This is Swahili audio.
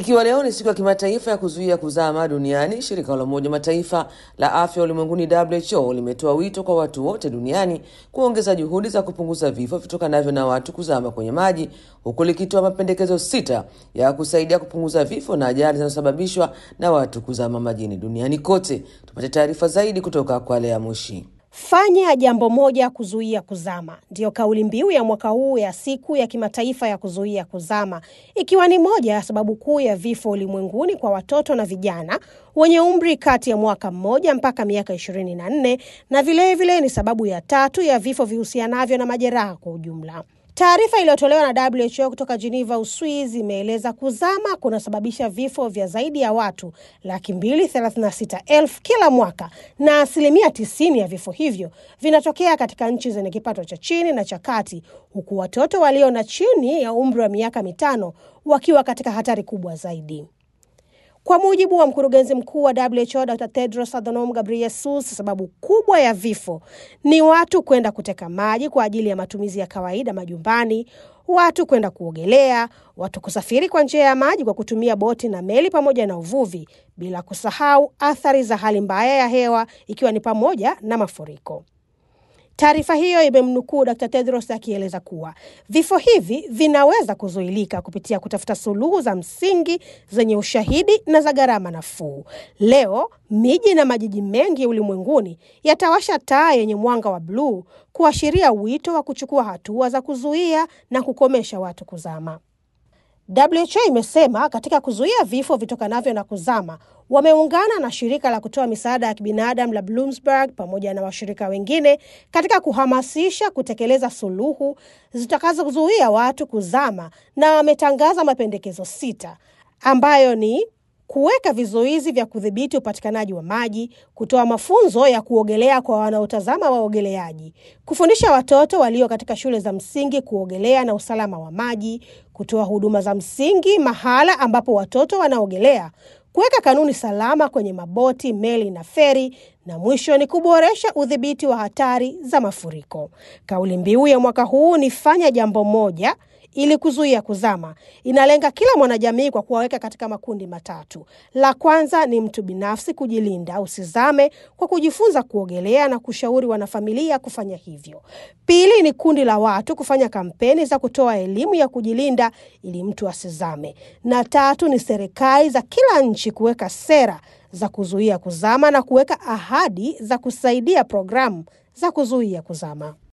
Ikiwa leo ni siku ya kimataifa ya kuzuia kuzama duniani, shirika la Umoja Mataifa la Afya Ulimwenguni WHO limetoa wito kwa watu wote duniani kuongeza juhudi za kupunguza vifo vitokanavyo na watu kuzama kwenye maji, huku likitoa mapendekezo 6 ya kusaidia kupunguza vifo na ajali zinazosababishwa na watu kuzama majini duniani kote. Tupate taarifa zaidi kutoka kwa Lea Mushi. Fanya jambo moja kuzuia kuzama. Ndiyo kauli mbiu ya mwaka huu ya siku ya kimataifa ya kuzuia kuzama, ikiwa ni moja ya sababu kuu ya vifo ulimwenguni kwa watoto na vijana wenye umri kati ya mwaka 1 mpaka miaka 24, na vile ni sababu ya 3 ya vifo vihusianavyo na majeraha kwa ujumla. Taarifa iliyotolewa na WHO kutoka Geneva, Uswizi, imeeleza kuzama kunasababisha vifo vya zaidi ya watu 236,000 kila mwaka, na 90% ya vifo hivyo vinatokea katika nchi zenye kipato cha chini na cha kati, huku watoto walio na chini ya umri wa miaka 5 wakiwa katika hatari kubwa zaidi. Kwa mujibu wa mkurugenzi mkuu wa WHO Dr. Tedros Adhanom Ghebreyesus, sababu kubwa ya vifo ni watu kwenda kuteka maji kwa ajili ya matumizi ya kawaida majumbani, watu kwenda kuogelea, watu kusafiri kwa njia ya maji kwa kutumia boti na meli, pamoja na uvuvi, bila kusahau athari za hali mbaya ya hewa ikiwa ni pamoja na mafuriko. Taarifa hiyo imemnukuu Dr. Tedros akieleza kuwa vifo hivi vinaweza kuzuilika kupitia kutafuta suluhu za msingi zenye ushahidi na za gharama nafuu. Leo, miji na majiji mengi ulimwenguni yatawasha taa yenye mwanga wa bluu kuashiria wito wa kuchukua hatua za kuzuia na kukomesha watu kuzama. WHO imesema katika kuzuia vifo vitokanavyo na kuzama, wameungana na shirika la kutoa misaada ya kibinadamu la Bloomsburg pamoja na washirika wengine katika kuhamasisha kutekeleza suluhu zitakazozuia watu kuzama, na wametangaza mapendekezo 6 ambayo ni kuweka vizuizi vya kudhibiti upatikanaji wa maji, kutoa mafunzo ya kuogelea kwa wanaotazama waogeleaji, kufundisha watoto walio katika shule za msingi kuogelea na usalama wa maji, kutoa huduma za msingi mahala ambapo watoto wanaogelea, kuweka kanuni salama kwenye maboti, meli na feri, na mwisho ni kuboresha udhibiti wa hatari za mafuriko. Kauli mbiu ya mwaka huu ni fanya jambo moja ili kuzuia kuzama. Inalenga kila mwanajamii kwa kuwaweka katika makundi 3. La kwanza ni mtu binafsi kujilinda usizame kwa kujifunza kuogelea na kushauri wanafamilia kufanya hivyo. Pili ni kundi la watu kufanya kampeni za kutoa elimu ya kujilinda ili mtu asizame. Na 3 ni serikali za kila nchi kuweka sera za kuzuia kuzama na kuweka ahadi za kusaidia programu za kuzuia kuzama.